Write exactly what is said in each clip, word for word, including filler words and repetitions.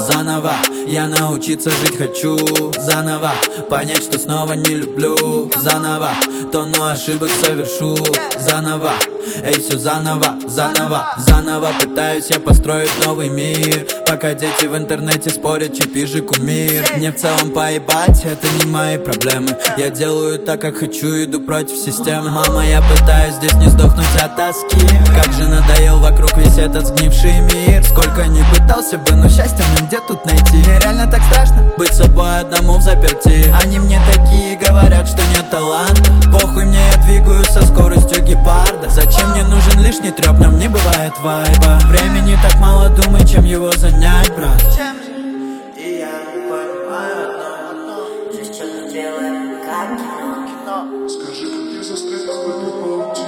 Заново я научиться жить хочу. Заново понять, что снова не люблю. Заново тонну ошибок совершу. Заново, эй, все заново, заново, заново пытаюсь я построить новый мир. Пока дети в интернете спорят, чей пизже кумир. Мне в целом поебать, это не мои проблемы. Я делаю так, как хочу, иду против системы. Мама, я пытаюсь здесь не сдохнуть от тоски. Как же надоел вокруг весь этот сгнивший мир. Сколько не пытался бы, но счастья мне где тут найти? Мне реально так страшно быть собой одному в заперти. Они мне такие говорят, что нет таланта. Похуй мне, я двигаюсь со скоростью гепарда. Зачем мне нужен лишний трёп, нам не бывает вайба. Времени так мало, думай, чем его занять, брат. И я не понимаю одно. Здесь что-то делаем, как кино. Скажи, как я застрял в этой паутине.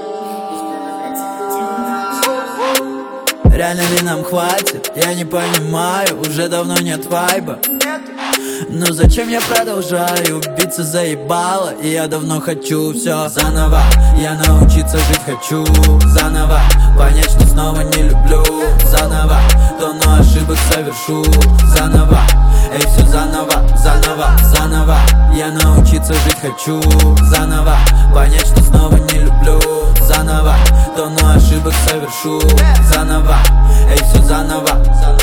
Реально ли нам хватит? Я не понимаю, уже давно нет вайба. Ну зачем я продолжаю? Биться заебало, и я давно хочу все заново. Я научиться жить хочу. Заново понять, что снова не люблю. Заново тонну ошибок совершу. Заново, эй, все заново, заново, заново. Я научиться жить хочу. Заново понять, что снова не люблю. Заново тонну ошибок совершу. Заново, эй, все заново.